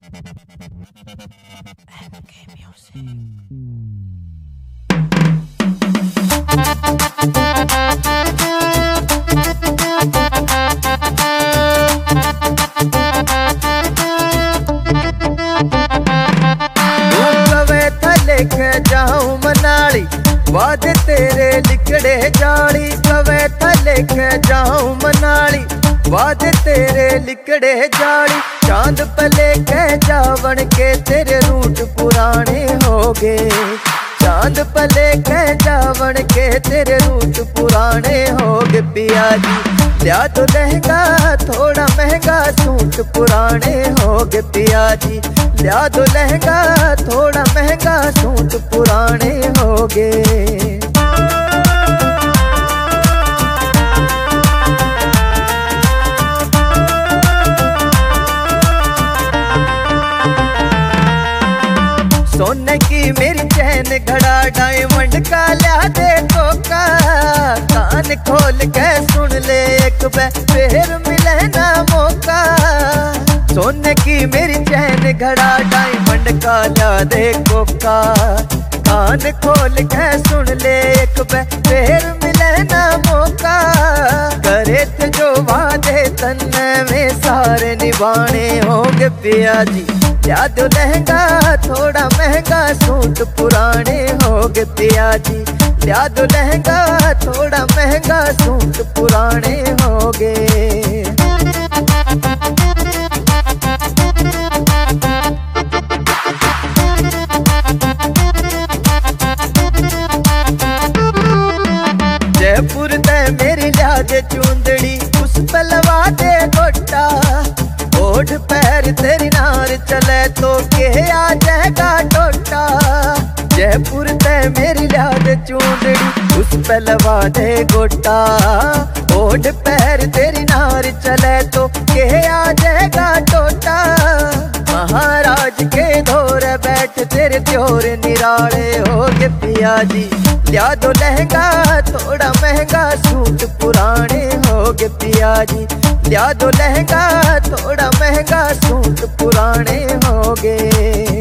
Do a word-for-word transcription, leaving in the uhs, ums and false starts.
लेके जाऊं मनाली वादे तेरे लिखड़े जाली। कवे था लेके जाऊं मनाली वादे तेरे लिखड़े जाली। चांद पे लेके जावन के तेरे रूट पुराने हो गए। चांद पे लेके जावन के तेरे रूट पुराने हो गए। पिया जी लिया तो लहंगा थोड़ा महंगा सूट पुराने हो गए। पिया जी लिया तो लहंगा थोड़ा महंगा सूट पुराने हो गए। सोने की मेरी चैन घड़ा डायमंड का लिया दे कोका। कान खोल के सुन ले एक बार फिर मिले ना मौका। सोने की मेरी चैन घड़ा डायमंड का लिया दे कोका। कान खोल के सुन ले एक बार फिर मिले ना मौका। करे थे जो वादे तन्ने में सारे निभाने होंगे। पिया जी लिया दो लहंगा थोड़ा महंगा सूट पुराने हो गए। पिया जी लिया दो लहंगा थोड़ा महंगा सूट पुराने हो गए। जयपुर दे मेरी लिया दे चूंदड़ी उस पे लगा दे गोटा। ओढ़ पैर तेरी नार चले तो के आ जाएगा टोटा। जयपुर ते मेरी लिया दे चूंदड़ी उस पे लगा दे गोटा। ओढ़ पैर तेरी नार चले तो के आ जाएगा टोटा। महाराज के धोरे बैठ तेरे त्योर निराले हो गए। पिया जी लिया दो लहंगा थोड़ा महंगा सूट पुराने हो गए। पिया जी लिया दो लहंगा थोड़ा महंगा सूट पुराने हो गए।